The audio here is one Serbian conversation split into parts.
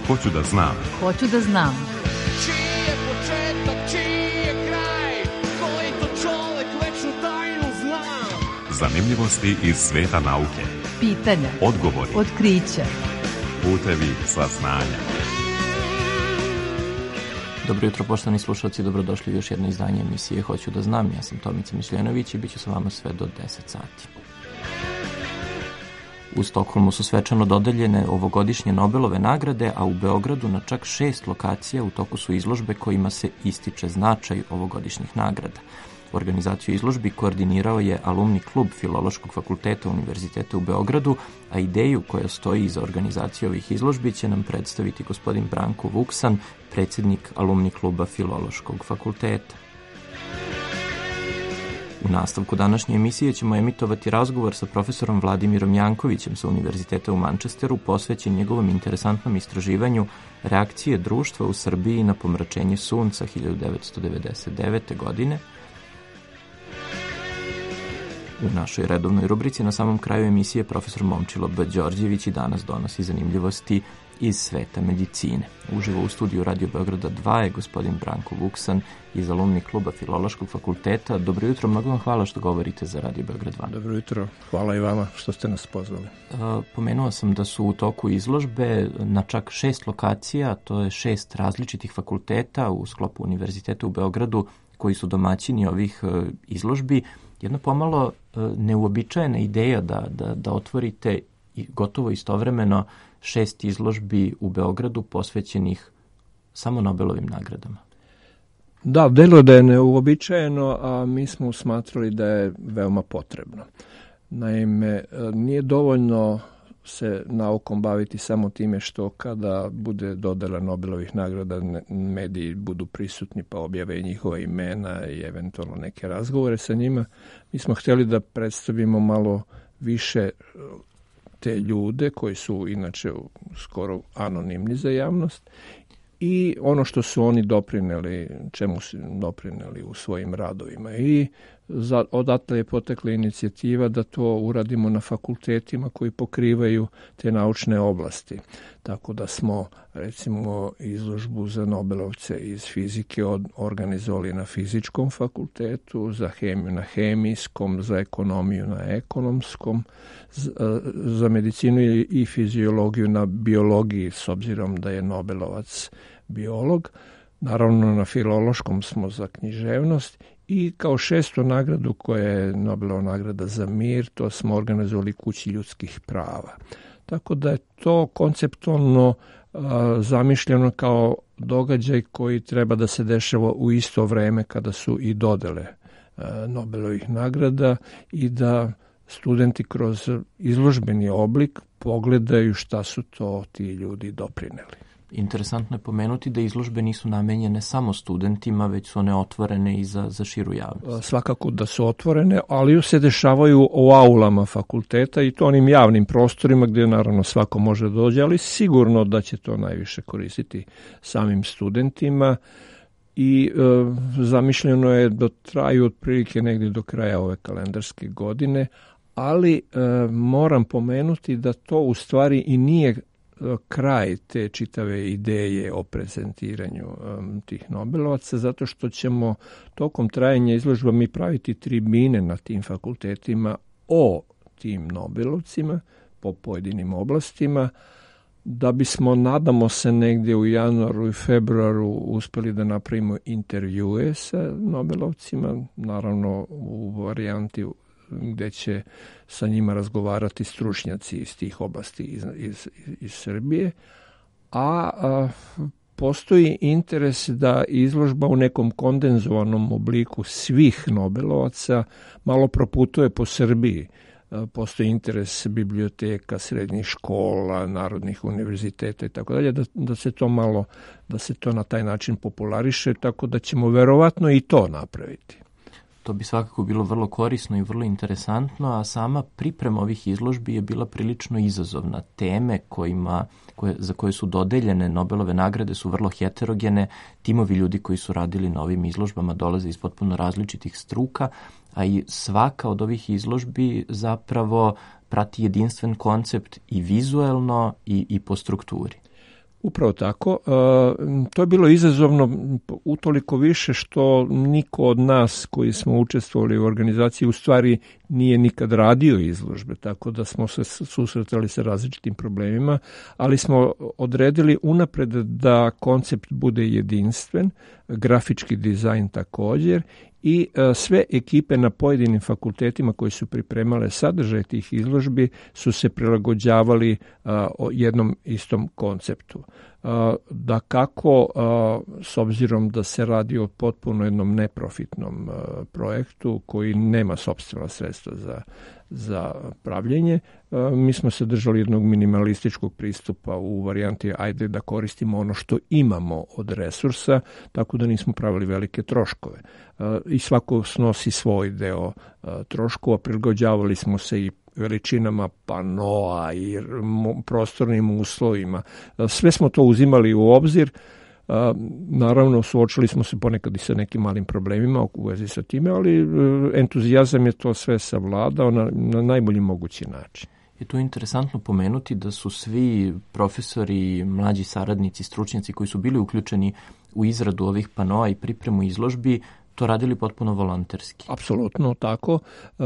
Hoću da znam. Hoću da znam. Čiji je početak, čiji je kraj, koji to čovek večnu tajnu zna. Zanimljivosti iz sveta nauke. Pitanja, Odgovori, otkrića, putevi saznanja. Dobro jutro, poštovani slušalci, dobrodošli u još jedno izdanje emisije Hoću da znam. Ja sam Tomica Mišljenović i bit ću sa vama sve do 10 sati. U Stokholmu su svečano dodeljene ovogodišnje Nobelove nagrade, a u Beogradu na čak 6 lokacija u toku su izložbe kojima se ističe značaj ovogodišnjih nagrada. Organizaciju izložbi koordinirao je alumni klub Filološkog fakulteta Univerziteta u Beogradu, a ideju koja stoji iza organizacije ovih izložbi će nam predstaviti gospodin Branko Vuksan, predsjednik alumni kluba Filološkog fakulteta. U nastavku današnje emisije ćemo emitovati razgovor sa profesorom Vladimirom Jankovićem sa Univerziteta u Manchesteru, posvećen njegovom interesantnom istraživanju reakcije društva u Srbiji na pomračenje sunca 1999. godine. U našoj redovnoj rubrici na samom kraju emisije profesor Momčilo B. Đorđević i danas donosi zanimljivosti iz sveta medicine. Uživo u studiju Radio Beograda 2 je gospodin Branko Vuksan iz alumni kluba Filološkog fakulteta. Dobro jutro, mnogo vam hvala što govorite za Radio Beograd 2. Dobro jutro, hvala i vama što ste nas pozvali. Pomenuo sam da su u toku izložbe na čak 6 lokacija, to je 6 različitih fakulteta u sklopu Univerziteta u Beogradu koji su domaćini ovih izložbi. Jedna pomalo neuobičajena ideja da otvorite gotovo istovremeno 6 izložbi u Beogradu posvećenih samo Nobelovim nagradama. Da, delo da je neuobičajeno, a mi smo smatrali da je veoma potrebno. Naime, nije dovoljno se naukom baviti samo time što kada bude dodela Nobelovih nagrada mediji budu prisutni pa objave njihova imena i eventualno neke razgovore sa njima. Mi smo htjeli da predstavimo malo više te ljude koji su inače skoro anonimni za javnost i ono što su oni doprineli, čemu su doprineli u svojim radovima. I odatle je potekla inicijativa da to uradimo na fakultetima koji pokrivaju te naučne oblasti. Tako da smo recimo izložbu za Nobelovce iz fizike organizovali na fizičkom fakultetu, za hemiju na hemijskom, za ekonomiju na ekonomskom, za medicinu i fiziologiju na biologiji, s obzirom da je Nobelovac biolog. Naravno na filološkom smo za književnost i kao 6. nagradu koja je Nobelova nagrada za mir, to smo organizovali Kući ljudskih prava. Tako da je to konceptualno zamišljeno kao događaj koji treba da se dešava u isto vreme kada su i dodele Nobelovih nagrada i da studenti kroz izložbeni oblik pogledaju šta su to ti ljudi doprineli. Interesantno je pomenuti da izložbe nisu namenjene samo studentima, već su one otvorene i za širu javnost. Svakako da su otvorene, ali se dešavaju u aulama fakulteta i to onim javnim prostorima gdje naravno svako može dođe, ali sigurno da će to najviše koristiti samim studentima i zamišljeno je da traju otprilike negdje do kraja ove kalendarske godine, ali moram pomenuti da to u stvari i nije kraj te čitave ideje o prezentiranju tih Nobelovaca, zato što ćemo tokom trajanja izložba mi praviti tribine na tim fakultetima o tim Nobelovcima po pojedinim oblastima, da bismo, nadamo se, negdje u januaru i februaru uspjeli da napravimo intervjue sa Nobelovcima, naravno u varijanti gdje će sa njima razgovarati stručnjaci iz tih oblasti iz Srbije, a postoji interes da izložba u nekom kondenzovanom obliku svih Nobelovaca malo proputuje po Srbiji. Postoji interes biblioteka, srednjih škola, narodnih univerziteta i tako dalje, da se to na taj način populariše, tako da ćemo verovatno i to napraviti. To bi svakako bilo vrlo korisno i vrlo interesantno, a sama priprema ovih izložbi je bila prilično izazovna. Teme za koje su dodeljene Nobelove nagrade su vrlo heterogene. Timovi ljudi koji su radili na ovim izložbama dolaze iz potpuno različitih struka, a i svaka od ovih izložbi zapravo prati jedinstven koncept i vizuelno i po strukturi. Upravo tako. To je bilo izazovno utoliko više što niko od nas koji smo učestvovali u organizaciji u stvari nije nikad radio izložbe, tako da smo se susretali sa različitim problemima, ali smo odredili unapred da koncept bude jedinstven, grafički dizajn također, i sve ekipe na pojedinim fakultetima koji su pripremale sadržaj tih izložbi su se prilagođavali jednom istom konceptu. Da kako, s obzirom da se radi o potpuno jednom neprofitnom projektu koji nema sopstvena sredstva za pravljenje, mi smo se držali jednog minimalističkog pristupa u varijanti ajde da koristimo ono što imamo od resursa, tako da nismo pravili velike troškove. I svako snosi svoj deo troškova, prilagođavali smo se i veličinama panoa i prostornim uslovima. Sve smo to uzimali u obzir. Naravno, suočili smo se ponekad i sa nekim malim problemima u vezi sa time, ali entuzijazam je to sve savladao na najbolji mogući način. Je tu interesantno pomenuti da su svi profesori, mlađi saradnici, stručnjaci koji su bili uključeni u izradu ovih panoa i pripremu izložbi to radili potpuno volonterski. Apsolutno tako.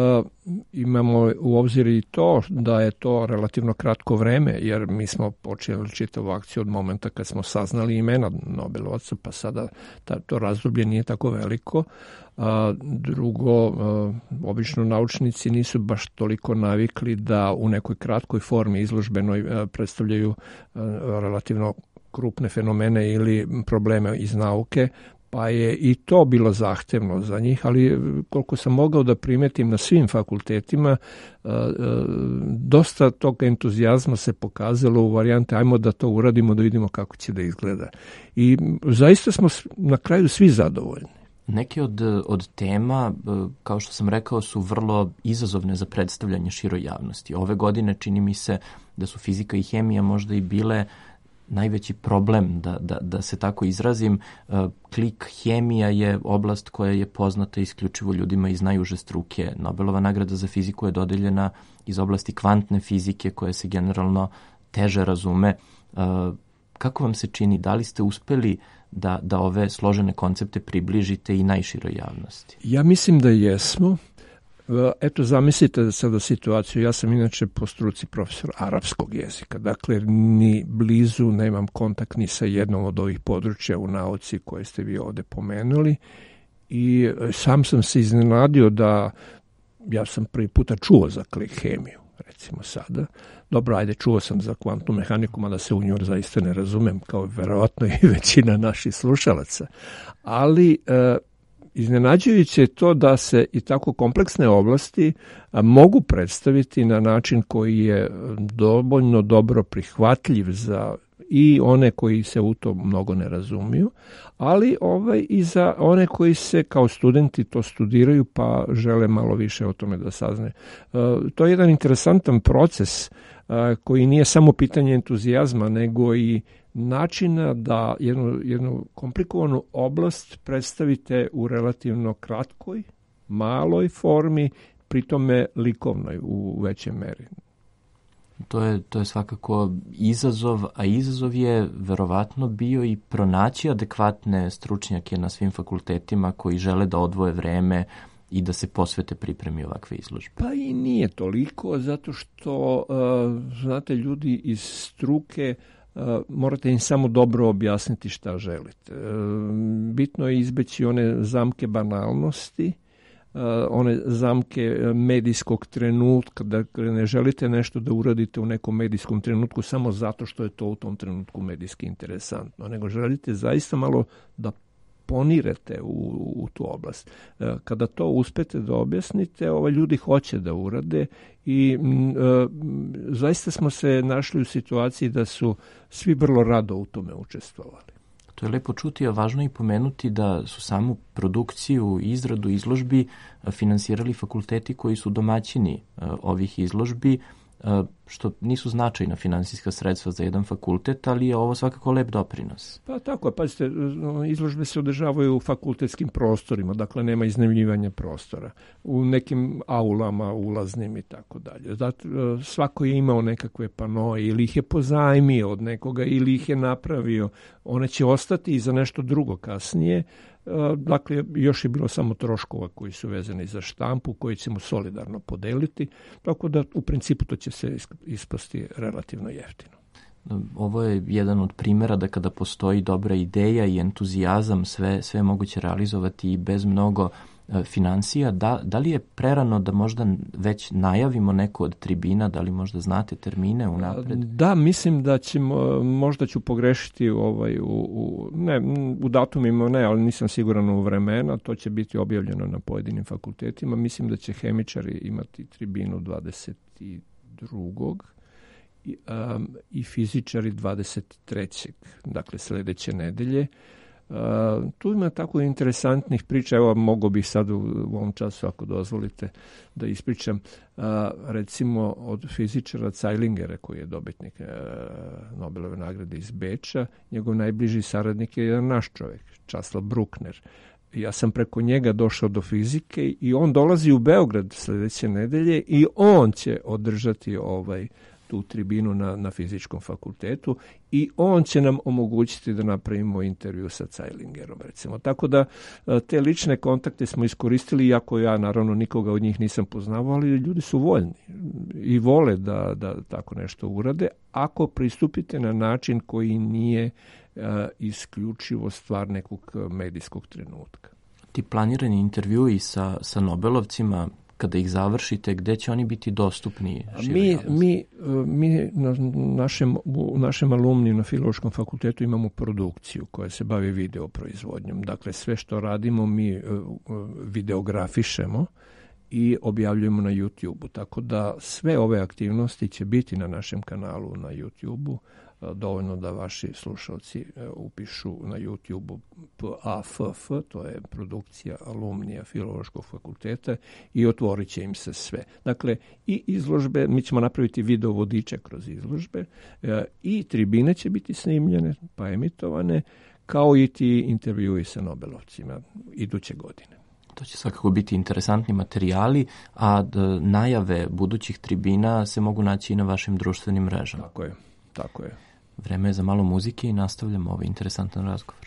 Imamo u obzir i to da je to relativno kratko vreme, jer mi smo počeli čitavu akciju od momenta kad smo saznali imena Nobelovaca, pa sada to razdoblje nije tako veliko. Drugo, obično naučnici nisu baš toliko navikli da u nekoj kratkoj formi izložbenoj predstavljaju relativno krupne fenomene ili probleme iz nauke, pa je i to bilo zahtevno za njih, ali koliko sam mogao da primetim na svim fakultetima, dosta tog entuzijazma se pokazalo u varijante ajmo da to uradimo, da vidimo kako će da izgleda. I zaista smo na kraju svi zadovoljni. Neke od tema, kao što sam rekao, su vrlo izazovne za predstavljanje široj javnosti. Ove godine čini mi se da su fizika i hemija možda i bile najveći problem, da se tako izrazim. Klik hemija je oblast koja je poznata isključivo ljudima iz najuže struke. Nobelova nagrada za fiziku je dodeljena iz oblasti kvantne fizike koja se generalno teže razume. Kako vam se čini, da li ste uspeli da ove složene koncepte približite i najširoj javnosti? Ja mislim da jesmo. Eto, zamislite sada situaciju, ja sam inače po struci profesor arapskog jezika, dakle ni blizu nemam kontakt ni sa jednom od ovih područja u nauci koje ste vi ovde pomenuli i sam sam se iznenadio da ja sam prvi puta čuo za klik hemiju, recimo sada. Dobro, ajde, čuo sam za kvantnu mehaniku, mada se u nju zaista ne razumem, kao verovatno i većina naših slušalaca, ali iznenađujuće je to da se i tako kompleksne oblasti mogu predstaviti na način koji je dovoljno dobro prihvatljiv za i one koji se u to mnogo ne razumiju, ali i za one koji se kao studenti to studiraju pa žele malo više o tome da sazne. To je jedan interesantan proces koji nije samo pitanje entuzijazma, nego i načina da jednu komplikovanu oblast predstavite u relativno kratkoj, maloj formi, pritome likovnoj u većoj meri. To je svakako izazov, a izazov je verovatno bio i pronaći adekvatne stručnjake na svim fakultetima koji žele da odvoje vreme i da se posvete pripremi ovakve izložbe. Pa i nije toliko, zato što, znate, ljudi iz struke morate im samo dobro objasniti šta želite. Bitno je izbeći one zamke banalnosti, one zamke medijskog trenutka, da ne želite nešto da uradite u nekom medijskom trenutku samo zato što je to u tom trenutku medijski interesantno, nego želite zaista malo da ponirete u tu oblast. Kada to uspete da objasnite, ljudi hoće da urade i zaista smo se našli u situaciji da su svi vrlo rado u tome učestvovali. To je lepo čuti, a važno je i pomenuti da su samu produkciju i izradu izložbi finansirali fakulteti koji su domaćini ovih izložbi, što nisu značajna finansijska sredstva za jedan fakultet, ali je ovo svakako lep doprinos. Pa tako je, pazite, izložbe se održavaju u fakultetskim prostorima, dakle nema iznajmljivanja prostora, u nekim aulama ulaznim i tako dalje. Zato svako je imao nekakve panoje, ili ih je pozajmio od nekoga, ili ih je napravio. One će ostati i za nešto drugo kasnije. Dakle, još je bilo samo troškova koji su vezani za štampu, koji ćemo solidarno podeliti, tako da u principu to će se ispasti relativno jeftino. Ovo je jedan od primjera da kada postoji dobra ideja i entuzijazam, sve moguće realizovati i bez mnogo finansija. Da li je prerano da možda već najavimo neku od tribina, da li možda znate termine unapred? Da, mislim da ćemo, možda ću pogrešiti u datumima, ne, ali nisam siguran u vremena, to će biti objavljeno na pojedinim fakultetima. Mislim da će hemičari imati tribinu 22. I fizičari 23. Dakle, sljedeće nedelje. Tu ima tako interesantnih priča, evo mogu bih sad u ovom času, ako dozvolite, da ispričam, recimo od fizičara Zeilingera, koji je dobitnik Nobelove nagrade iz Beča, njegov najbliži saradnik je jedan naš čovjek, Časlav Bruckner. Ja sam preko njega došao do fizike i on dolazi u Beograd sljedeće nedelje i on će održati tu tribinu na fizičkom fakultetu i on će nam omogućiti da napravimo intervju sa Zeilingerom, recimo. Tako da te lične kontakte smo iskoristili, iako ja naravno nikoga od njih nisam poznavao, ali ljudi su voljni i vole da tako nešto urade, ako pristupite na način koji nije isključivo stvar nekog medijskog trenutka. Ti planirani intervjui sa Nobelovcima, kada ih završite, gde će oni biti dostupni? Mi u našem alumniju na Filološkom fakultetu imamo produkciju koja se bavi video proizvodnjom. Dakle, sve što radimo mi videografišemo i objavljujemo na YouTube-u. Tako da sve ove aktivnosti će biti na našem kanalu na YouTube-u. Dovoljno da vaši slušalci upišu na YouTube-u PAFF, to je produkcija alumnija Filološkog fakulteta, i otvorit će im se sve. Dakle, i izložbe, mi ćemo napraviti video vodiče kroz izložbe, i tribine će biti snimljene pa emitovane, kao i ti intervjui sa Nobelovcima iduće godine. To će svakako biti interesantni materijali, a najave budućih tribina se mogu naći i na vašim društvenim mrežama. Tako je. Vreme je za malo muzike i nastavljamo ovaj interesantan razgovor.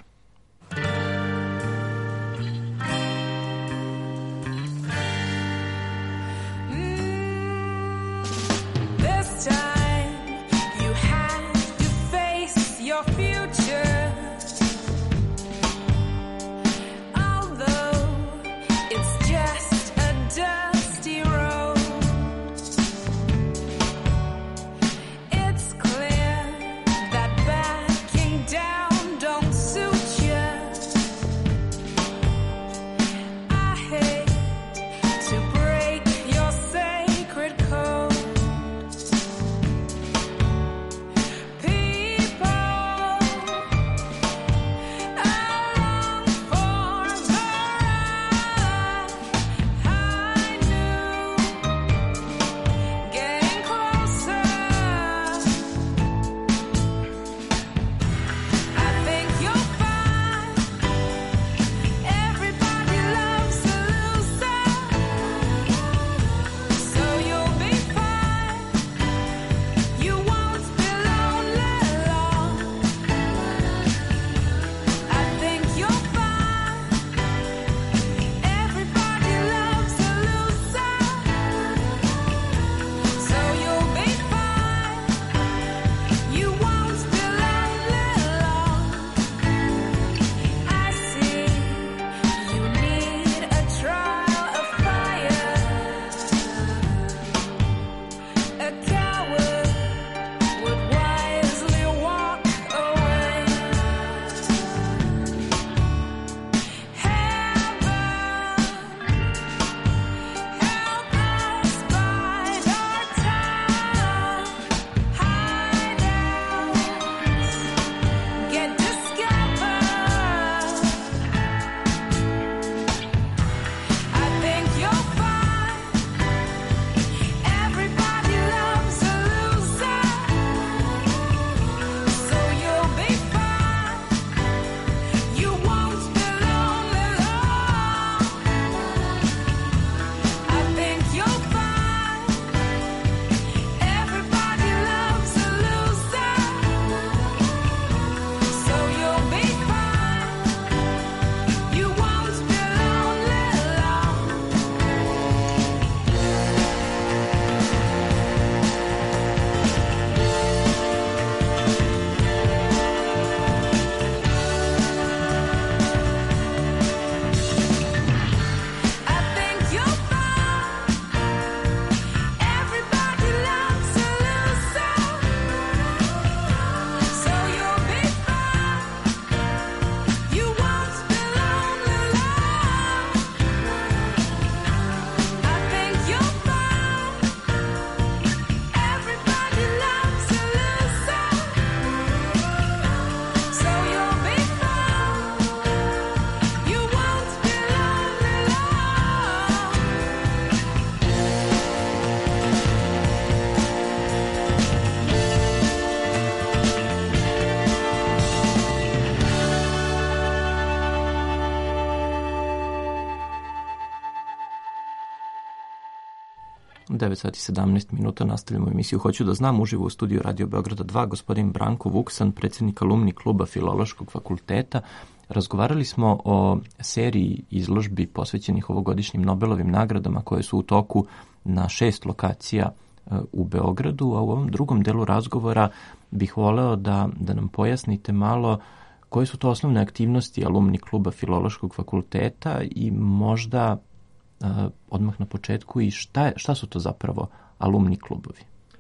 9 sati 17 minuta, nastavljamo emisiju Hoću da znam, uživo u studiju Radio Beograda 2, gospodin Branko Vuksan, predsjednik alumni kluba Filološkog fakulteta. Razgovarali smo o seriji izložbi posvećenih ovogodišnjim Nobelovim nagradama koje su u toku na 6 lokacija u Beogradu, a u ovom drugom delu razgovora bih voleo da nam pojasnite malo koje su to osnovne aktivnosti alumni kluba Filološkog fakulteta i možda odmah na početku i šta su to zapravo alumni klubovi?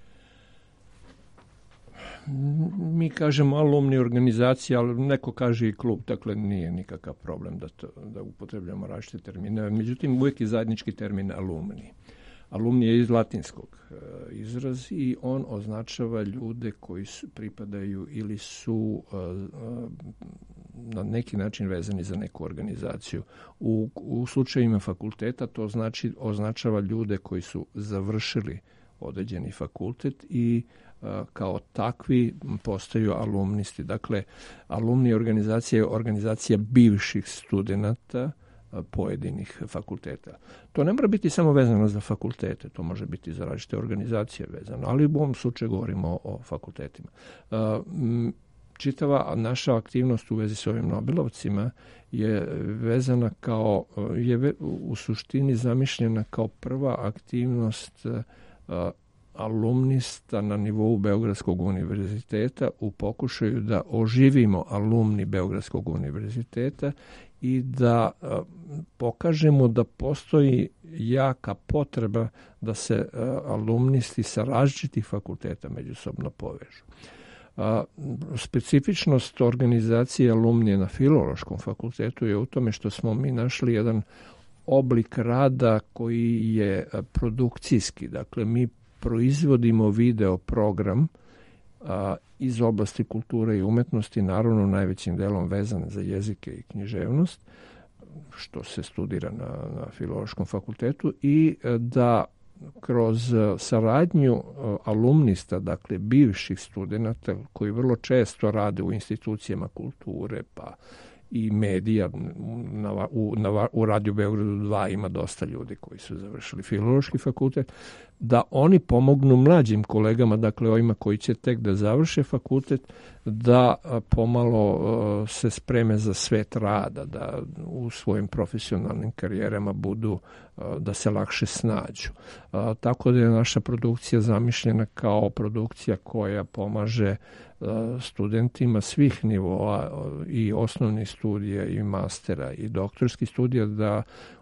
Mi kažemo alumni organizacija, ali neko kaže i klub, dakle nije nikakav problem da upotrebljamo različite termine. Međutim, uvijek je zajednički termin alumni. Alumni je iz latinskog izraz i on označava ljude koji pripadaju ili su na neki način vezani za neku organizaciju. U slučajima fakulteta to označava ljude koji su završili određeni fakultet i kao takvi postaju alumnisti. Dakle, alumni organizacija je organizacija bivših studenata pojedinih fakulteta. To ne mora biti samo vezano za fakultete, to može biti za različite organizacije vezano, ali u ovom slučaju govorimo o fakultetima. Čitava naša aktivnost u vezi s ovim Nobelovcima je vezana u suštini zamišljena kao prva aktivnost alumnista na nivou Beogradskog univerziteta u pokušaju da oživimo alumni Beogradskog univerziteta i da pokažemo da postoji jaka potreba da se alumnisti sa različitih fakulteta međusobno povežu. Specifičnost organizacije alumnije na Filološkom fakultetu je u tome što smo mi našli jedan oblik rada koji je produkcijski. Dakle, mi proizvodimo video program iz oblasti kulture i umetnosti, naravno najvećim delom vezan za jezike i književnost, što se studira na Filološkom fakultetu, i da kroz saradnju alumnista, dakle bivših studenata koji vrlo često rade u institucijama kulture pa i medija, u Radio Beogradu 2 ima dosta ljudi koji su završili Filološki fakultet, da oni pomognu mlađim kolegama, dakle ovima koji će tek da završe fakultet, da pomalo se spreme za svet rada, da u svojim profesionalnim karijerama budu, da se lakše snađu. Tako da je naša produkcija zamišljena kao produkcija koja pomaže studentima svih nivoa i osnovnih studija i mastera i doktorskih studija da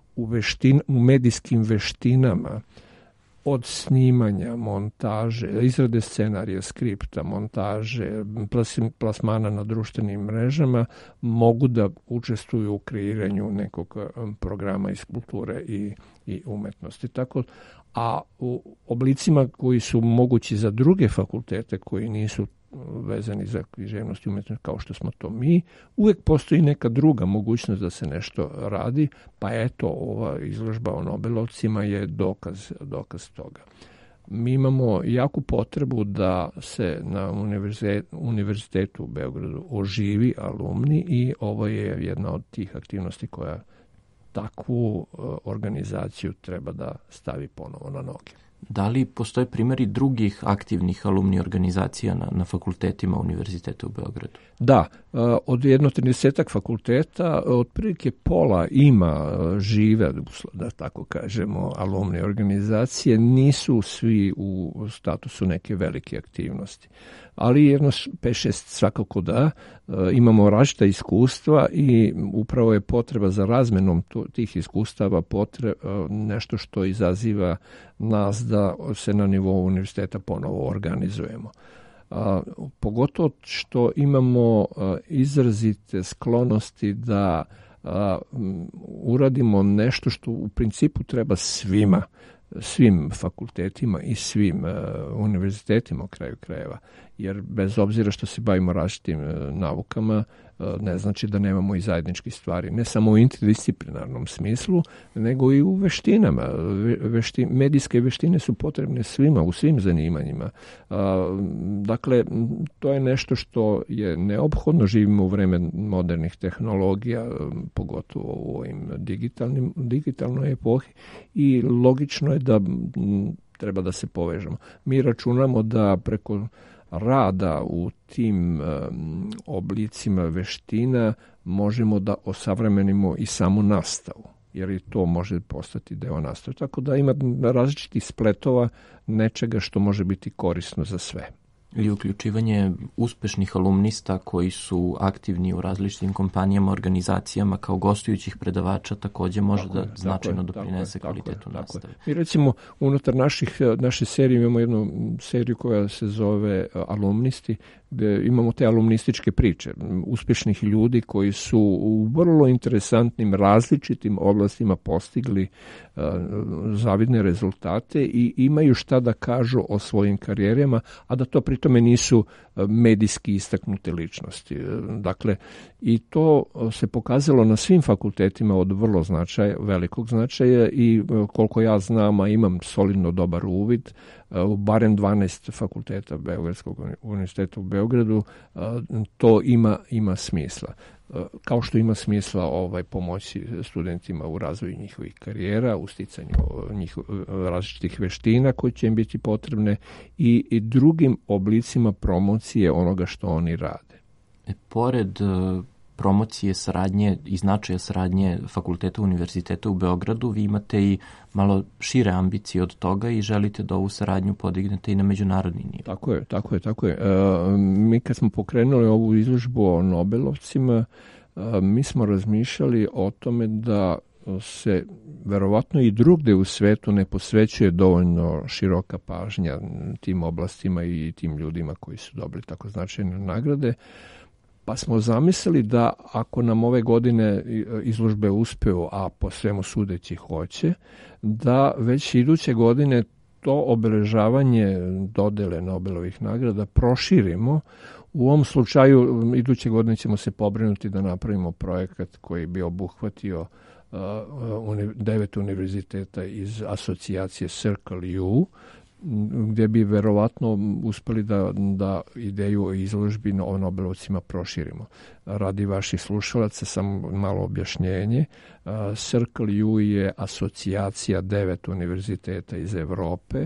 u medijskim veštinama od snimanja, montaže, izrade scenarija, skripta, montaže, plasmana na društvenim mrežama mogu da učestvuju u kreiranju nekog programa iz kulture i umetnosti. A u oblicima koji su mogući za druge fakultete koji nisu vezani za književnost i umetnost kao što smo to mi, uvijek postoji neka druga mogućnost da se nešto radi, pa eto, ova izložba o Nobelovcima je dokaz toga. Mi imamo jaku potrebu da se na univerzitetu u Beogradu oživi alumni i ovo je jedna od tih aktivnosti koja takvu organizaciju treba da stavi ponovo na noge. Da li postoje primjeri drugih aktivnih alumni organizacija na fakultetima Univerziteta u Beogradu? Da, od 30 fakulteta, otprilike pola ima žive, da tako kažemo, alumni organizacije, nisu svi u statusu neke velike aktivnosti. Ali jedno 5-6 svakako da, imamo različita iskustva i upravo je potreba za razmenom tih iskustava nešto što izaziva nas da se na nivou univerziteta ponovo organizujemo. Pogotovo što imamo izrazite sklonosti da uradimo nešto što u principu treba svim fakultetima i svim univerzitetima u kraju krajeva. Jer bez obzira što se bavimo različitim naukama, ne znači da nemamo i zajedničkih stvari. Ne samo u interdisciplinarnom smislu, nego i u veštinama. Medijske veštine su potrebne svima, u svim zanimanjima. Dakle, to je nešto što je neophodno. Živimo u vreme modernih tehnologija, pogotovo u ovim digitalnoj epohi, i logično je da treba da se povežemo. Mi računamo da preko rada u tim oblicima veština možemo da osavremenimo i samu nastavu, jer i to može postati deo nastave. Tako da ima različitih spletova nečega što može biti korisno za sve. I uključivanje uspešnih alumnista koji su aktivni u različitim kompanijama, organizacijama kao gostujućih predavača takođe može da značajno doprinese kvalitetu nastave. Mi recimo unutar naše serije imamo jednu seriju koja se zove Alumnisti, gde imamo te alumnističke priče uspešnih ljudi koji su u vrlo interesantnim različitim oblastima postigli zavidne rezultate i imaju šta da kažu o svojim karijerama, a da to pritome nisu medijski istaknute ličnosti. Dakle, i to se pokazalo na svim fakultetima od vrlo velikog značaja i koliko ja znam, a imam solidno dobar uvid, u barem 12 fakulteta Beogradskog univerziteta u Beogradu, to ima smisla. Kao što ima smisla pomoći studentima u razvoju njihovih karijera, u sticanju različitih veština koje će im biti potrebne i drugim oblicima promocije onoga što oni rade. Pored promocije saradnje i značaja saradnje fakulteta univerziteta u Beogradu, vi imate i malo šire ambicije od toga i želite da ovu saradnju podignete i na međunarodni nivo. Tako je. Mi kad smo pokrenuli ovu izložbu o Nobelovcima, mi smo razmišljali o tome da se verovatno i drugde u svetu ne posvećuje dovoljno široka pažnja tim oblastima i tim ljudima koji su dobili tako značajne nagrade. Pa smo zamislili da ako nam ove godine izložbe uspeju, a po svemu sudeći hoće, da već iduće godine to obeležavanje dodele Nobelovih nagrada proširimo. U ovom slučaju iduće godine ćemo se pobrinuti da napravimo projekat koji bi obuhvatio 9 univerziteta iz asocijacije Circle U, gdje bi verovatno uspeli da ideju o izložbi o Nobelovcima proširimo. Radi vaših slušalaca samo malo objašnjenje. Circle U je asocijacija 9 univerziteta iz Evrope.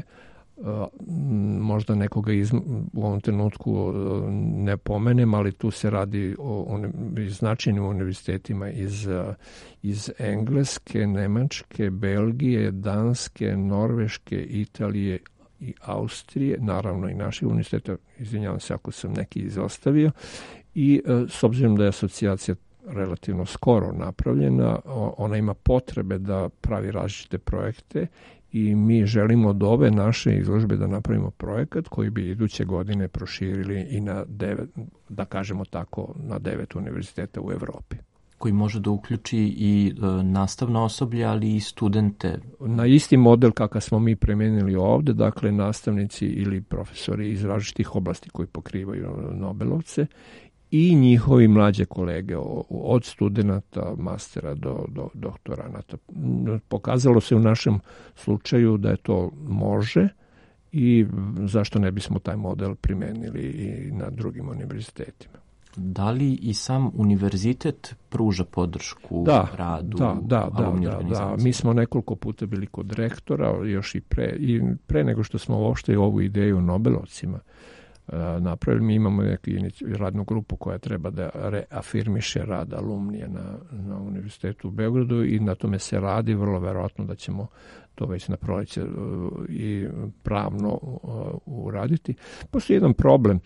Možda nekoga u ovom trenutku ne pomenem, ali tu se radi o značajnim univerzitetima iz Engleske, Nemačke, Belgije, Danske, Norveške, Italije i Austrije, naravno i naših univerziteta, izvinjavam se ako sam neki izostavio, i s obzirom da je asocijacija relativno skoro napravljena, ona ima potrebe da pravi različite projekte i mi želimo od ove naše izložbe da napravimo projekat koji bi iduće godine proširili i na 9, da kažemo tako, na 9 univerziteta u Evropi. Koji može da uključi i nastavno osoblje, ali i studente. Na isti model kakav smo mi premenili ovde, dakle nastavnici ili profesori iz različitih oblasti koji pokrivaju Nobelovce i njihovi mlađe kolege od studenta, mastera do doktoranata. Pokazalo se u našem slučaju da je to može i zašto ne bismo taj model primenili i na drugim univerzitetima. Da li i sam univerzitet pruža podršku radu alumni organizacije? Da. Mi smo nekoliko puta bili kod rektora, još i pre nego što smo uopšte ovu ideju o Nobelovcima napravili. Mi imamo neku radnu grupu koja treba da reafirmiše rad alumnije na Univerzitetu u Beogradu i na tome se radi. Vrlo verovatno da ćemo to već na proleće i pravno uraditi. Postoji jedan problem.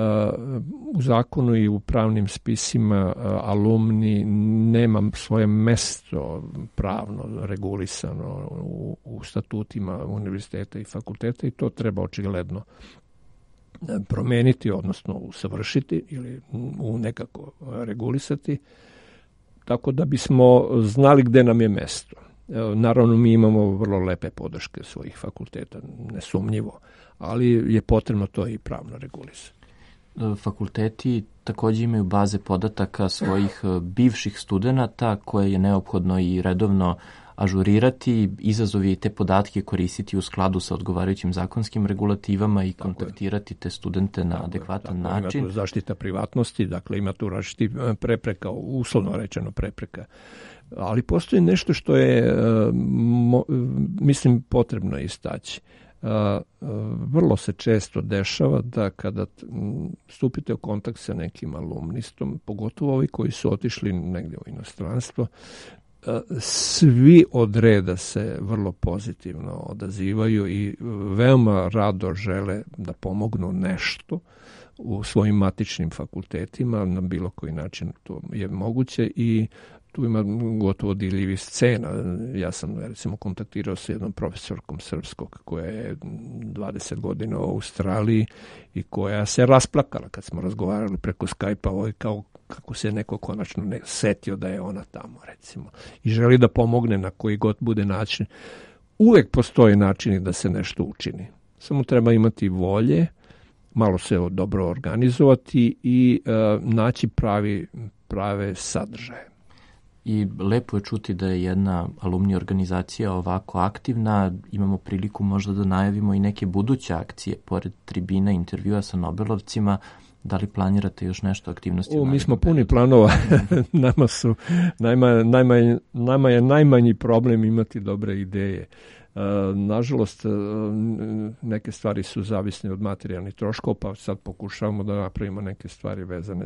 U zakonu i u pravnim spisima alumni nema svoje mesto pravno regulisano u statutima univerziteta i fakulteta i to treba očigledno promeniti, odnosno usavršiti ili nekako regulisati, tako da bismo znali gde nam je mesto. Naravno, mi imamo vrlo lepe podrške svojih fakulteta, nesumnjivo, ali je potrebno to i pravno regulisati. Fakulteti takođe imaju baze podataka svojih bivših studenata koje je neophodno i redovno ažurirati, izazov je te podatke koristiti u skladu sa odgovarajućim zakonskim regulativama i kontaktirati te studente na adekvatan način. Ima tu zaštita privatnosti, dakle ima tu različitih prepreka, uslovno rečeno prepreka. Ali postoji nešto što je, mislim, potrebno istaći. vrlo se često dešava da kada stupite u kontakt sa nekim alumnistom, pogotovo ovi koji su otišli negdje u inostranstvo, svi od reda se vrlo pozitivno odazivaju i veoma rado žele da pomognu nešto u svojim matičnim fakultetima, na bilo koji način to je moguće i tu ima gotovo dirljivih scena. Ja sam recimo kontaktirao sa jednom profesorkom srpskog koja je 20 godina u Australiji i koja se rasplakala kad smo razgovarali preko Skype-a, kao kako se neko konačno ne setio da je ona tamo, recimo. I želi da pomogne na koji god bude način. Uvek postoji načini da se nešto učini. Samo treba imati volje, malo se dobro organizovati i naći prave sadržaje. I lepo je čuti da je jedna alumni organizacija ovako aktivna. Imamo priliku možda da najavimo i neke buduće akcije, pored tribina intervjua sa Nobelovcima. Da li planirate još nešto aktivnosti? Mi smo puni planova. Nama je najmanji problem imati dobre ideje. Nažalost, neke stvari su zavisne od materijalnih troškova, pa sad pokušavamo da napravimo neke stvari vezane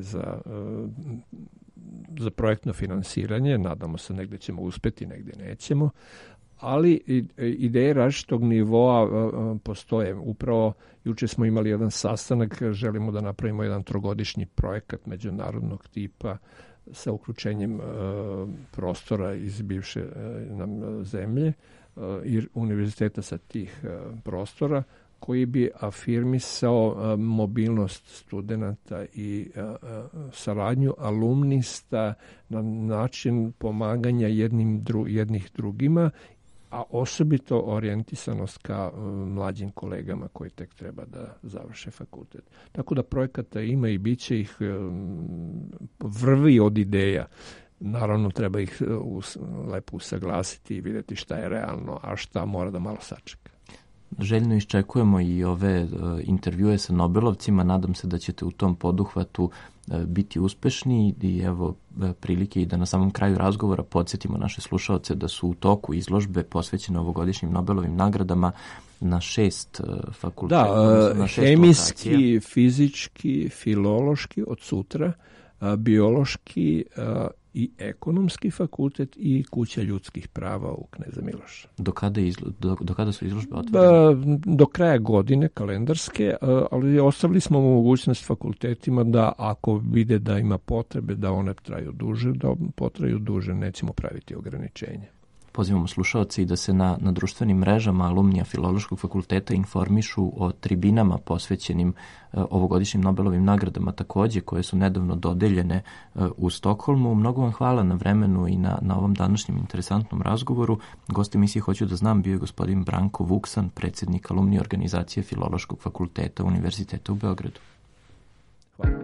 za projektno finansiranje. Nadamo se negdje ćemo uspjeti, negdje nećemo. Ali ideje različitog nivoa postoje. Upravo juče smo imali jedan sastanak, želimo da napravimo jedan trogodišnji projekat međunarodnog tipa sa uključenjem prostora iz bivše nam zemlje i univerziteta sa tih prostora, koji bi afirmisao mobilnost studenata i saradnju alumnista na način pomaganja jednih drugima, a osobito orijentisanost ka mlađim kolegama koji tek treba da završe fakultet. Tako da projekata ima i bit će ih vrvi od ideja. Naravno, treba ih lepo usaglasiti i vidjeti šta je realno, a šta mora da malo sačeka. Željno iščekujemo i ove intervjue sa Nobelovcima. Nadam se da ćete u tom poduhvatu biti uspešni i evo prilike i da na samom kraju razgovora podsjetimo naše slušaoce da su u toku izložbe posvećene ovogodišnjim Nobelovim nagradama na 6 fakulteta. Da, hemijski, fizički, filološki od sutra, biološki i ekonomski fakultet i kuća ljudskih prava u Kneza Miloša. Do kada su izložbe otvorene? Do kraja godine kalendarske, ali ostavili smo mogućnost fakultetima da ako vide da ima potrebe da one traju duže, da potraju duže, nećemo praviti ograničenje. Pozivamo slušaoce i da se na društvenim mrežama alumnija Filološkog fakulteta informišu o tribinama posvećenim ovogodišnjim Nobelovim nagradama takođe, koje su nedavno dodeljene u Stokholmu. Mnogo vam hvala na vremenu i na ovom današnjem interesantnom razgovoru. Gost emisije Hoću da znam bio je gospodin Branko Vuksan, predsjednik alumni organizacije Filološkog fakulteta Univerziteta u Beogradu. Hvala.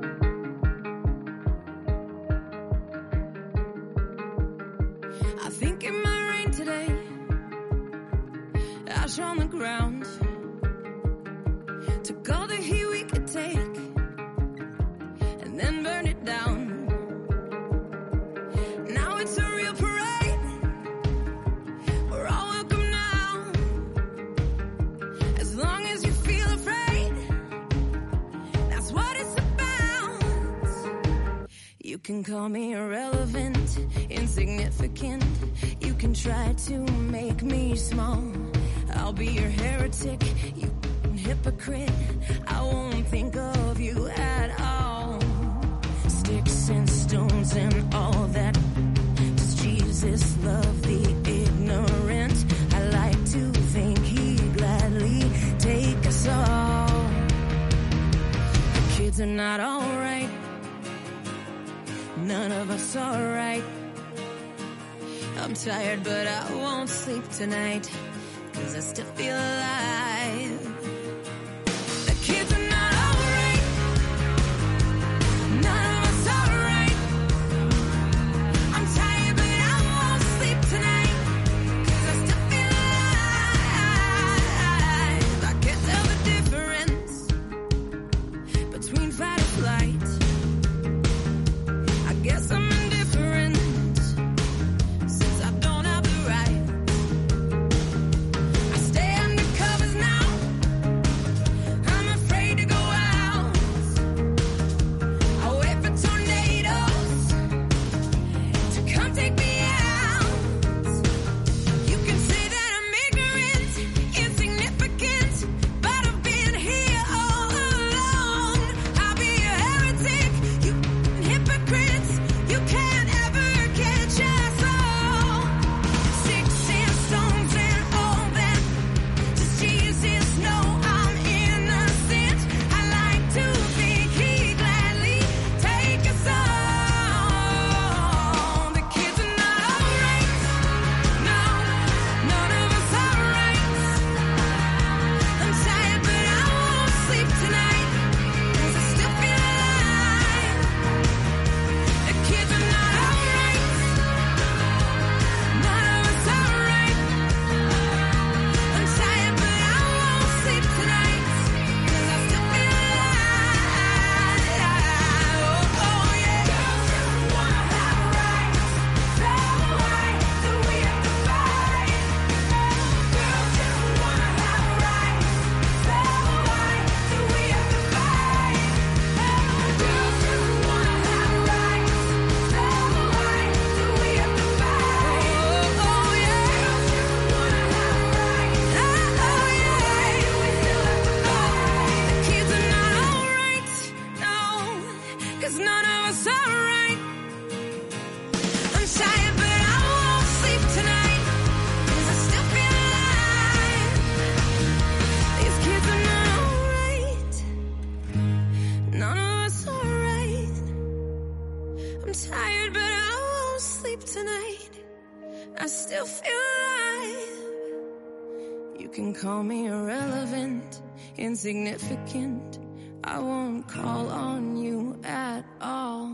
On the ground, took all the heat we could take and then burn it down. Now it's a real parade, we're all welcome now. As long as you feel afraid, that's what it's about. You can call me irrelevant, insignificant. You can try to make me small. I'll be your heretic, you hypocrite. I won't think of you at all. Sticks and stones and all that. Does Jesus love the ignorant? I like to think he'd gladly take us all. The kids are not alright. None of us are right. I'm tired but I won't sleep tonight, 'cause I still feel alive. The kids are not alright. None of us are right. I'm tired but I won't sleep tonight, 'cause I still feel alive. I can't tell the difference between fight or flight. I guess I'm indifferent, since I don't have the right. I stay under covers now. tired, but I won't sleep tonight. I still feel alive. You can call me irrelevant, insignificant. I won't call on you at all.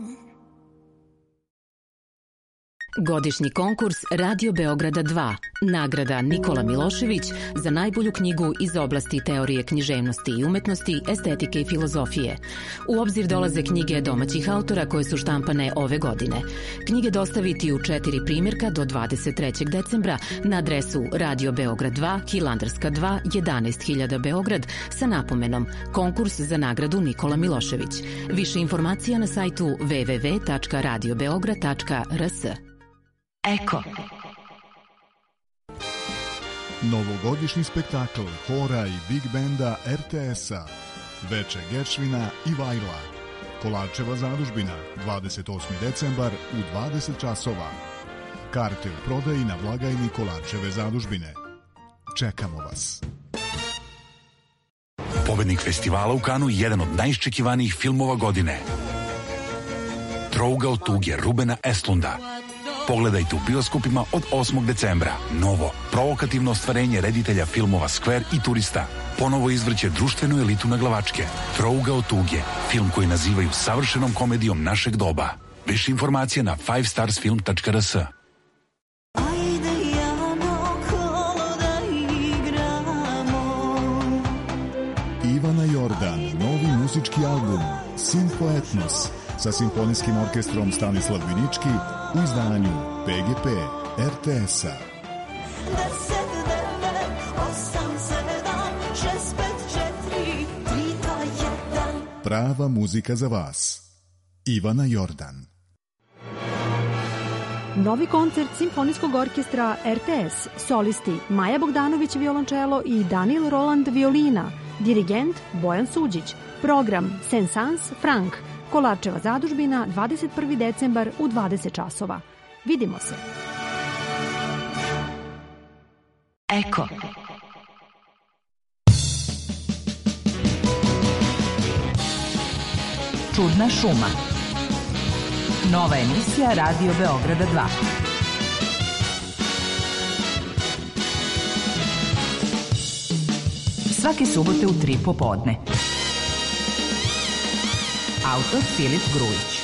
Godišnji konkurs Radio Beograda 2. Nagrada Nikola Milošević za najbolju knjigu iz oblasti teorije književnosti i umetnosti, estetike i filozofije. U obzir dolaze knjige domaćih autora koje su štampane ove godine. Knjige dostaviti u 4 primjerka do 23. decembra na adresu Radio Beograd 2, Hilandarska 2, 11.000 Beograd sa napomenom Konkurs za nagradu Nikola Milošević. Više informacija na sajtu www.radiobeograd.rs. Eko. Novogodišnji spektakl hora i big benda RTS-a, Veče Geršvina i Vajla, Kolarčeva zadužbina, 28. decembar u 20 časova. Karte u prodaji na blagajni Kolarčeve zadužbine. Čekamo vas. Pobednik festivala u Kanu je jedan od najiščekivanijih filmova godine. Trougao tuge Rubena Östlunda. Pogledajte u bioskopima od 8. decembra. Novo, provokativno ostvarenje reditelja filmova Skver i Turista. Ponovo izvrće društvenu elitu na glavačke. Trougao tuge, film koji nazivaju savršenom komedijom našeg doba. Više informacije na 5starsfilm.rs. Ivana Jordan, novi muzički album Simfoetnos sa simfonijskim orkestrom Stanislav Vinički u izdanju PGP RTS-a. Prava muzika za vas. Ivana Jordan. Novi koncert Simfonijskog orkestra RTS, solisti Maja Bogdanović violončelo i Danil Roland violina, dirigent Bojan Suđić, program Saint-Saëns Frank, Kolarčeva zadužbina, 21. decembar u 20 časova. Vidimo se. Eko. Čudna šuma. Nova emisija Radio Beograda 2. Svake subote u 3 popodne. Autor Filip Grujić.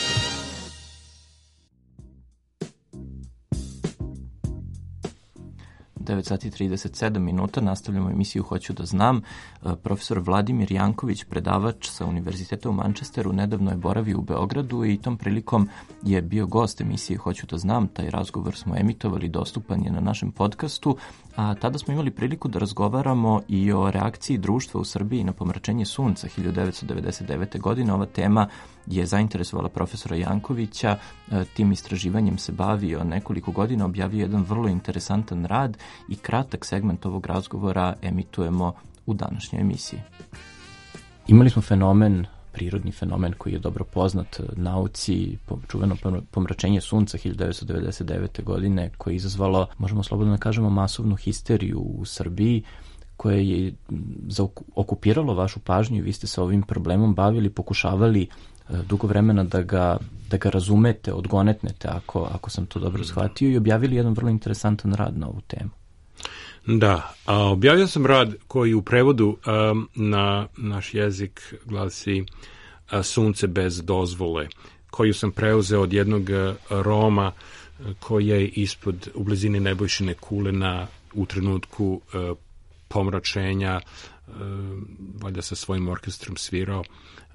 Sati 37 minuta, nastavljamo emisiju Hoću da znam. Profesor Vladimir Janković, predavač sa Univerziteta u Manchesteru, nedavno je boravio u Beogradu i tom prilikom je bio gost emisije Hoću da znam. Taj razgovor smo emitovali, dostupan je na našem podcastu, a tada smo imali priliku da razgovaramo i o reakciji društva u Srbiji na pomračenje sunca 1999. godine. Ova tema je zainteresovala profesora Jankovića, tim istraživanjem se bavio nekoliko godina, objavio jedan vrlo interesantan rad i kratak segment ovog razgovora emitujemo u današnjoj emisiji. Imali smo prirodni fenomen koji je dobro poznat nauci, čuveno pomračenje sunca 1999. godine, koje je izazvalo, možemo slobodno da kažemo, masovnu histeriju u Srbiji, koje je okupiralo vašu pažnju i vi ste se ovim problemom bavili, pokušavali dugo vremena da ga razumete, odgonetnete, ako sam to dobro shvatio, i objavili jedan vrlo interesantan rad na ovu temu. Da, objavio sam rad koji u prevodu na naš jezik glasi Sunce bez dozvole, koju sam preuzeo od jednog Roma koji je u blizini Nebojšine kule u trenutku pomračenja, valjda sa svojim orkestrom svirao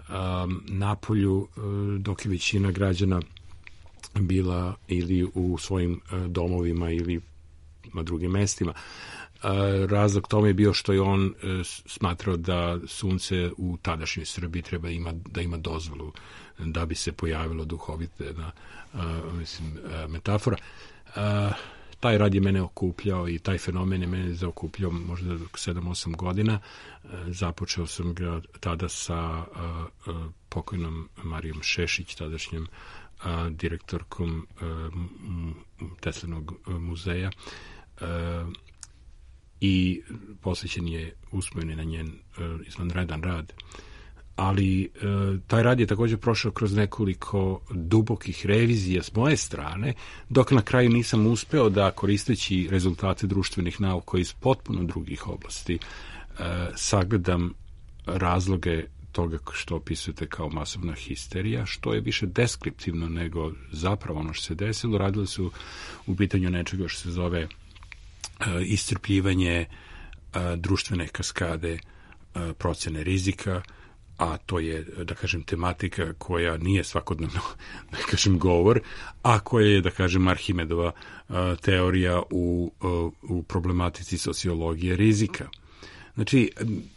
napolju, dok je većina građana bila ili u svojim domovima ili na drugim mestima. Razlog tome je bio što je on smatrao da sunce u tadašnjoj Srbiji treba da ima dozvolu da bi se pojavilo duhovite metafora. Taj rad je mene okupljao i taj fenomen je mene zaokupljao možda 7-8 godina. Započeo sam ga tada sa pokojnom Marijom Šešić, tadašnjom direktorkom Teslinog muzeja, i posvećen je uspomeni na njen izvanredan rad. ali taj rad je također prošao kroz nekoliko dubokih revizija s moje strane, dok na kraju nisam uspeo da, koristeći rezultate društvenih nauka iz potpuno drugih oblasti, sagledam razloge toga što opisujete kao masovna histerija, što je više deskriptivno nego zapravo ono što se desilo. Radilo su u pitanju nečega što se zove iscrpljivanje društvene kaskade procjene rizika, a to je, da kažem, tematika koja nije svakodnevno, da kažem, govor, a koja je, da kažem, Arhimedova teorija u problematici sociologije rizika. Znači,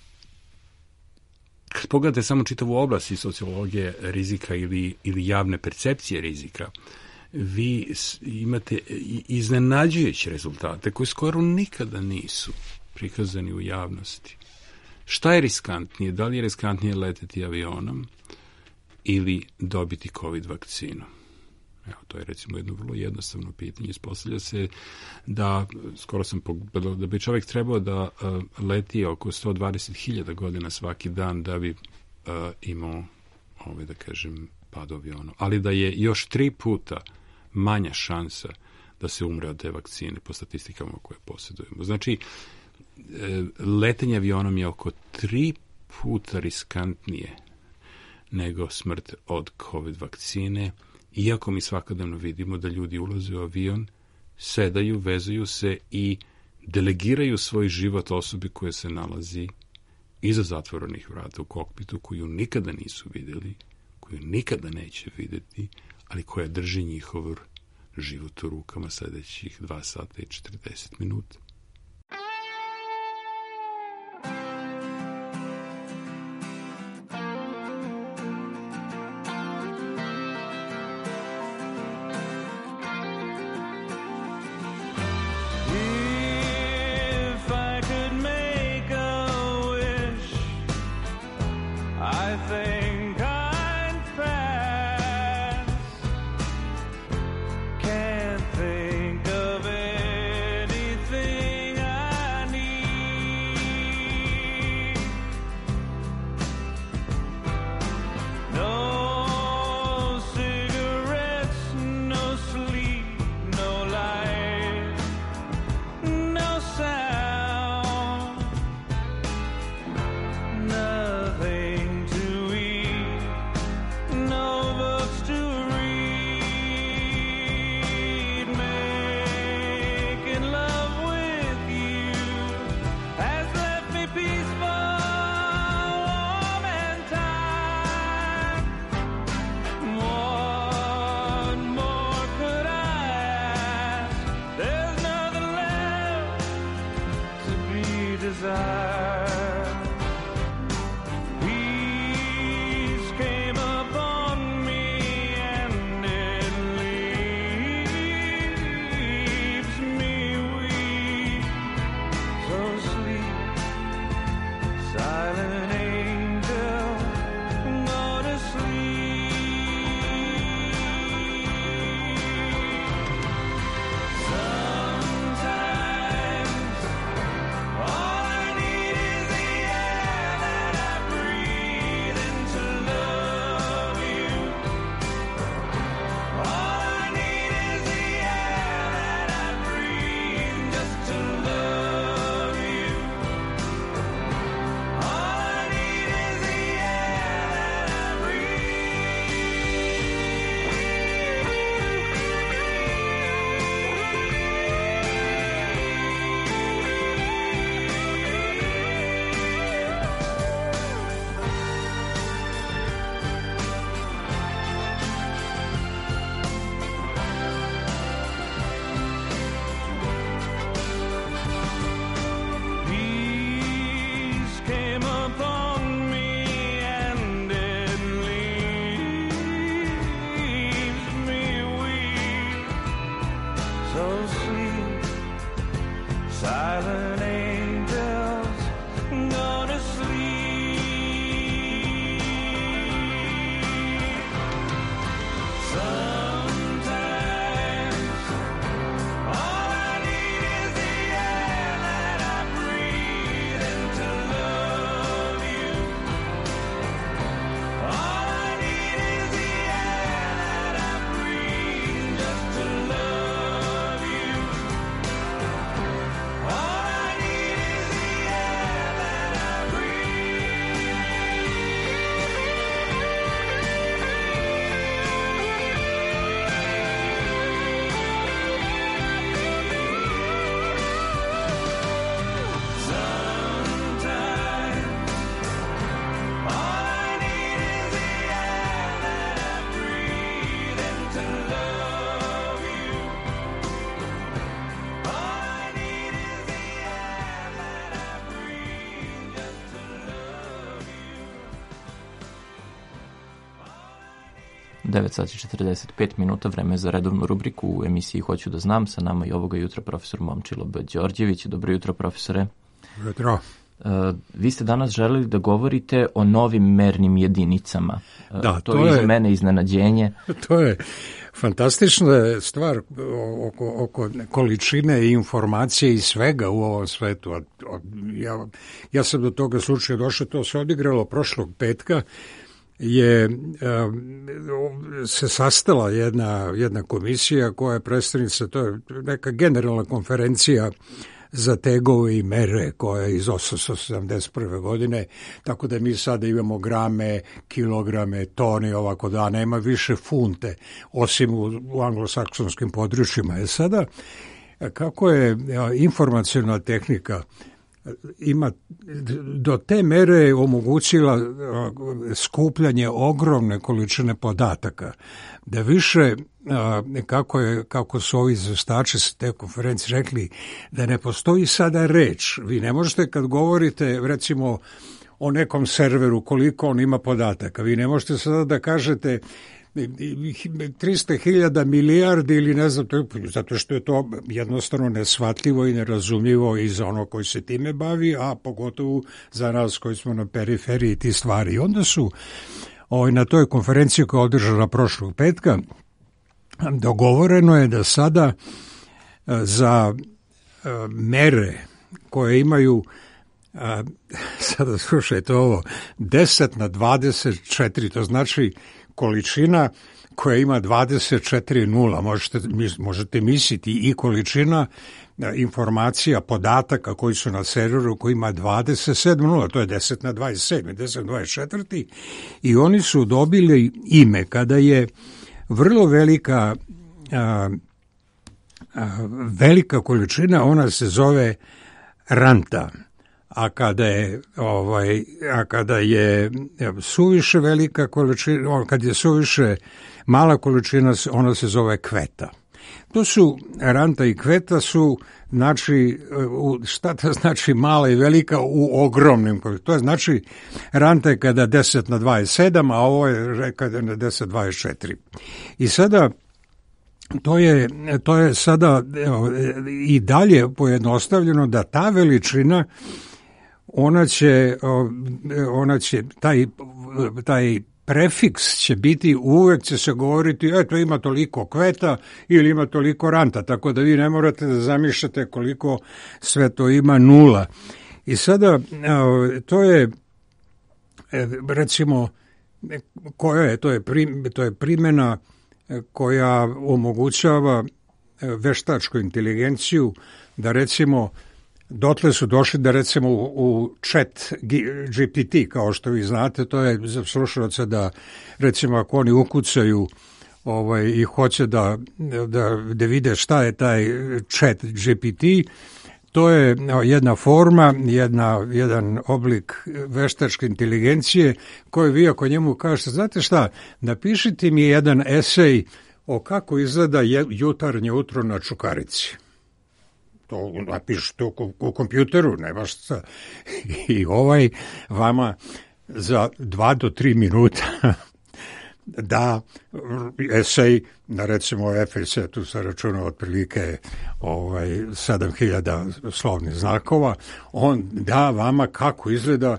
kad pogledate samo čitavu oblast iz sociologije rizika ili javne percepcije rizika, vi imate iznenađujuće rezultate koji skoro nikada nisu prikazani u javnosti. Šta je riskantnije? Da li je riskantnije leteti avionom ili dobiti COVID vakcinu? Evo, to je recimo jedno vrlo jednostavno pitanje. Ispostavlja se da, skoro sam pogledao, da bi čovjek trebao da leti oko 120.000 godina svaki dan da bi imao, da kažem, pad avionu. Ali da je još 3 puta manja šansa da se umre od te vakcine po statistikama koje posjedujemo. Znači, letenje avionom je oko 3 puta riskantnije nego smrt od COVID vakcine, iako mi svakodnevno vidimo da ljudi ulaze u avion, sedaju, vezuju se i delegiraju svoj život osobi koja se nalazi iza zatvorenih vrata u kokpitu, koju nikada nisu vidjeli, koju nikada neće vidjeti, ali koja drži njihov život u rukama sljedećih 2 sata i 40 minuta. 9 sati 45 minuta, vreme za redovnu rubriku u emisiji Hoću da znam. Sa nama i ovoga jutra profesor Momčilo B. Đorđević. Dobro jutro, profesore. Jutro. Vi ste danas želeli da govorite o novim mernim jedinicama. Da, to je za mene iznenađenje. To je fantastična stvar oko količine i informacije i svega u ovom svetu. Ja sam do toga slučaja došao, to se odigralo prošlog petka, se sastala jedna komisija koja je predstavnica, to je neka generalna konferencija za tegove i mere koja je iz 1871. godine, tako da mi sada imamo grame, kilograme, tone, ovako da nema više funte, osim u anglosaksonskim područjima. Sada, kako je informaciona tehnika ima do te mere omogućila skupljanje ogromne količine podataka, da više, kako su ovi izveštači sa te konferencije rekli, da ne postoji sada reč. Vi ne možete kad govorite, recimo, o nekom serveru, koliko on ima podataka, vi ne možete sada da kažete 300.000 milijardi ili ne znam, zato što je to jednostavno neshvatljivo i nerazumljivo i za ono koji se time bavi, a pogotovo za nas koji smo na periferiji ti stvari. I onda su na toj konferenciji koja je održana prošlog petka dogovoreno je da sada za mere koje imaju, sada slušajte ovo, 10 na 24, to znači količina koja ima 24 nula, možete misliti, i količina informacija, podataka koji su na serveru koji ima 27 nula, to je 10 na 27, 10 na 24, i oni su dobili ime kada je vrlo velika količina, ona se zove ranta. A kada je suviše velika količina, kad je suviše mala količina, ona se zove kveta. To su, ranta i kveta su, znači, šta to znači mala i velika u ogromnim količinama? To je znači, ranta je kada 10 na 27, a ovo je kada na 10 na 24. I sada, to je sada i dalje pojednostavljeno da ta veličina, ona će taj prefiks će biti, uvek će se govoriti, eto ima toliko kveta ili ima toliko ranta, tako da vi ne morate da zamišljate koliko sve to ima nula. I sada to je, recimo, to je primjena koja omogućava veštačku inteligenciju da, recimo, dotle su došli da, recimo, u chat GPT, kao što vi znate, to je za slušalce da, recimo, ako oni ukucaju i hoće da vide šta je taj chat GPT, to je jedna forma, jedan oblik veštačke inteligencije koji vi ako njemu kažete, znate šta, napišite mi jedan esej o kako izgleda jutarnje utro na Čukarici. To napišete u kompjuteru, nema šta. I vama za 2 do 3 minuta da esej na, recimo, FSC-u sa računa otprilike 7000 slovnih znakova, on da vama kako izgleda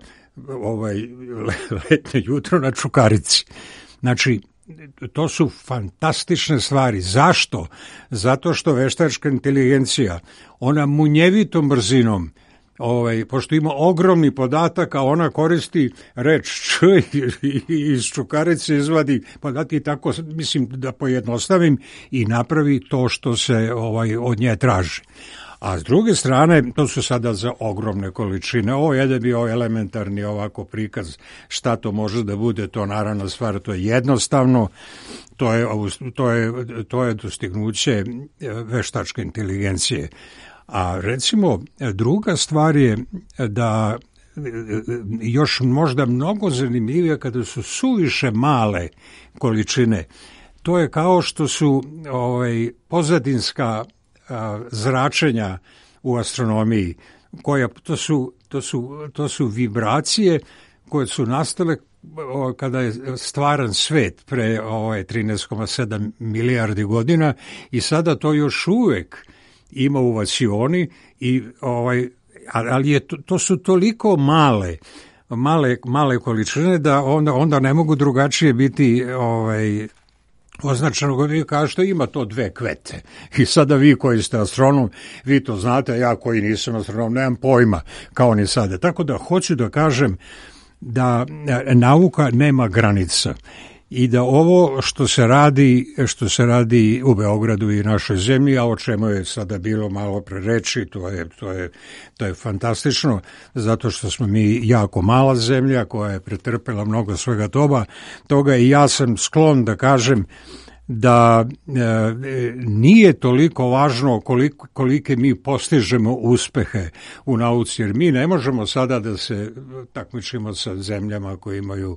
letnje jutro na Čukarici. Znači, to su fantastične stvari. Zašto? Zato što veštačka inteligencija, ona munjevitom brzinom, pošto ima ogromni podataka, ona koristi reč č i iz Čukarice izvadi podatke i tako, mislim, da pojednostavim, i napravi to što se od nje traži. A s druge strane, to su sada za ogromne količine. Ovo je bio elementarni ovako prikaz šta to može da bude, to naravno stvar, to je jednostavno, to je dostignuće veštačke inteligencije. A recimo, druga stvar je da još možda mnogo zanimljivije kada su suviše male količine. To je kao što su pozadinska zračenja u astronomiji, to su vibracije koje su nastale kada je stvaran svet pre 13,7 milijardi godina i sada to još uvek ima u vasioni i ali to su toliko male količine da onda ne mogu drugačije biti označeno. Vi kažete ima to 2 kvete i sada vi koji ste astronom, vi to znate, ja koji nisam astronom nemam pojma kao ni sada. Tako da hoću da kažem da nauka nema granica i da ovo što se radi u Beogradu i našoj zemlji, a o čemu je sada bilo malo pre reči, to je fantastično, zato što smo mi jako mala zemlja koja je pretrpela mnogo svega toga i ja sam sklon da kažem da nije toliko važno kolike mi postižemo uspehe u nauci, jer mi ne možemo sada da se takmičimo sa zemljama koje imaju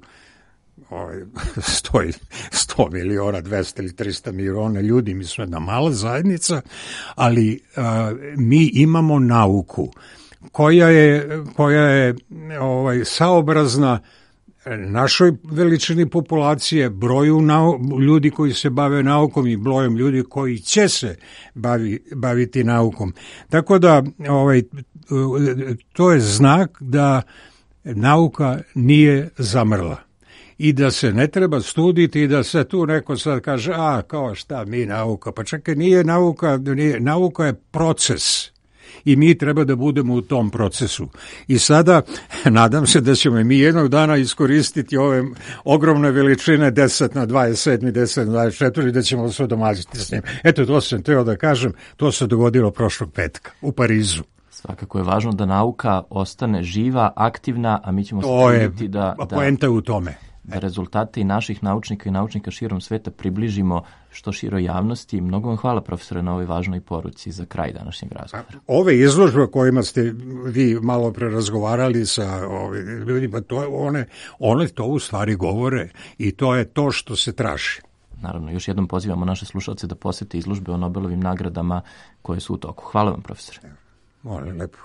100 miliona, 200 ili 300 miliona ljudi, mi smo jedna mala zajednica, ali mi imamo nauku koja je saobrazna našoj veličini populacije, broju ljudi koji se bave naukom i brojem ljudi koji će se baviti naukom. Tako da to je znak da nauka nije zamrla i da se ne treba studiti i da se tu neko sad kaže, kao šta mi nauka, pa čekaj, nije nauka je proces. I mi treba da budemo u tom procesu. I sada nadam se da ćemo mi jednog dana iskoristiti ove ogromne veličine 10 na 27, 10 na 24 i da ćemo se odomaćiti s njim. Eto, to sam teo da kažem, to se dogodilo prošlog petka u Parizu. Svakako je važno da nauka ostane živa, aktivna, a mi ćemo se truditi da poenta u tome. Da rezultate i naših naučnika i naučnika širom sveta približimo što široj javnosti. Mnogo vam hvala, profesore, na ovoj važnoj poruci za kraj današnjeg razgovora. Ove izložbe kojima ste vi malo pre razgovarali sa ljudima, one to u stvari govore i to je to što se traži. Naravno, još jednom pozivamo naše slušalce da posete izložbe o Nobelovim nagradama koje su u toku. Hvala vam, profesore. Molim, lepo.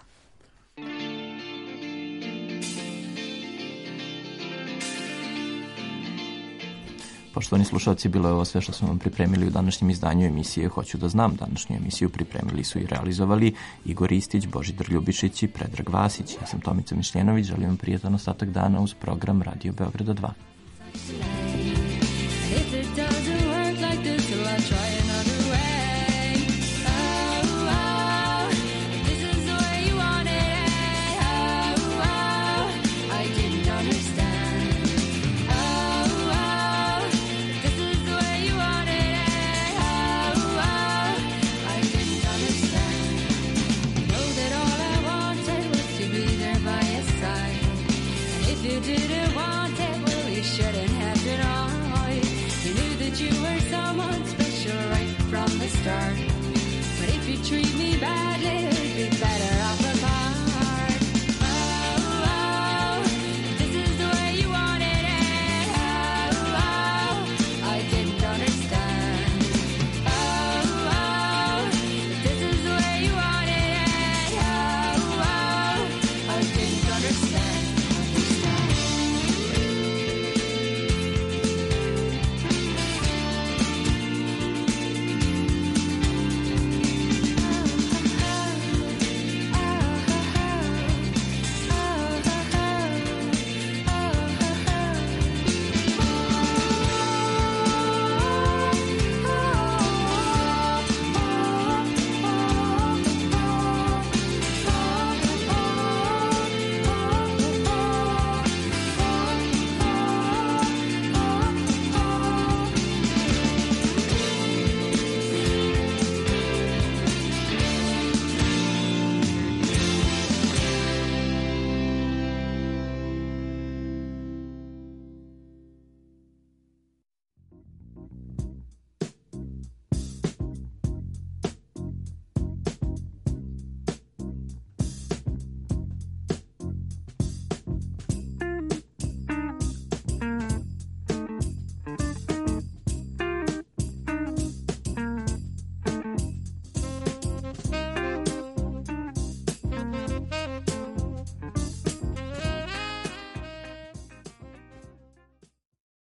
Poštovani slušalci, bilo je ovo sve što smo vam pripremili u današnjem izdanju emisije Hoću da znam. Današnju emisiju pripremili su i realizovali Igor Istić, Božidar Ljubišić i Predrag Vasić. Ja sam Tomica Mišljenović, želim vam prijatan ostatak dana uz program Radio Beograda 2. Didn't want it, well, you shouldn't have it all. You knew that you were someone special right from the start.